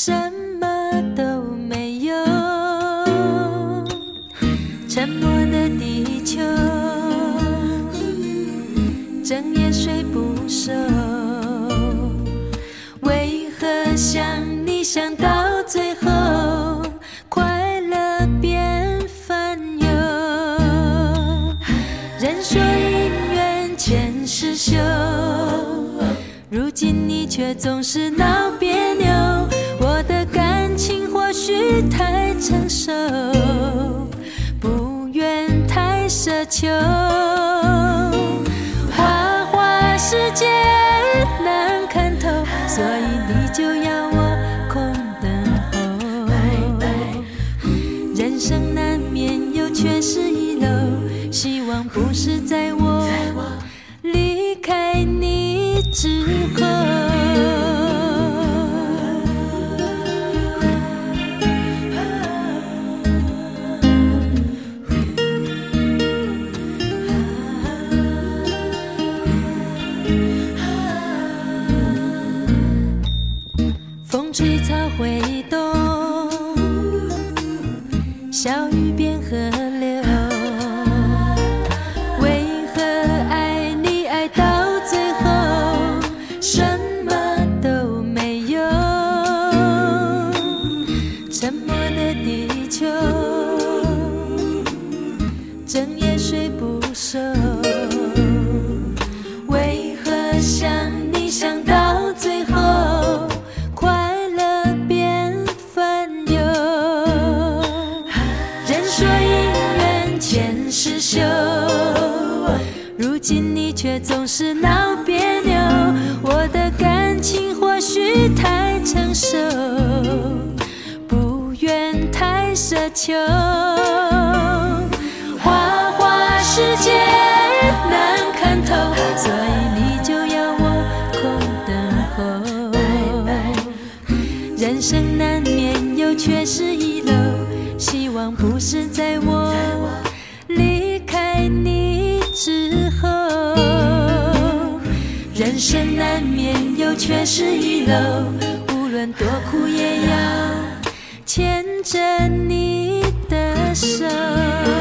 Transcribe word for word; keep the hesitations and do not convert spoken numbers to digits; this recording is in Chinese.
什么都没有，沉默的地球，整夜睡不熟，为何想你想到最后，快乐变烦忧？人说姻缘前世修，如今你却总是闹别扭，我的感情或许太成熟，不愿太奢求，花花世界难看透，所以你就要我空等候。人生难免有缺失遗漏，希望不是在我离开你之后。风吹草会动，小雨变河流，为何爱你爱到最后什么都没有？沉默的地球，整夜睡不熟，为何想你想到最后快乐变烦忧？人说姻缘前世修，如今你却总是闹别扭，我的感情或许太成熟，不愿太奢求，花花世界难看透，所以你就要我空等候。人生难免有缺失遗漏，希望不是在我离开你之后。人生难免有缺失遗漏，无论多苦也要牵着你的手。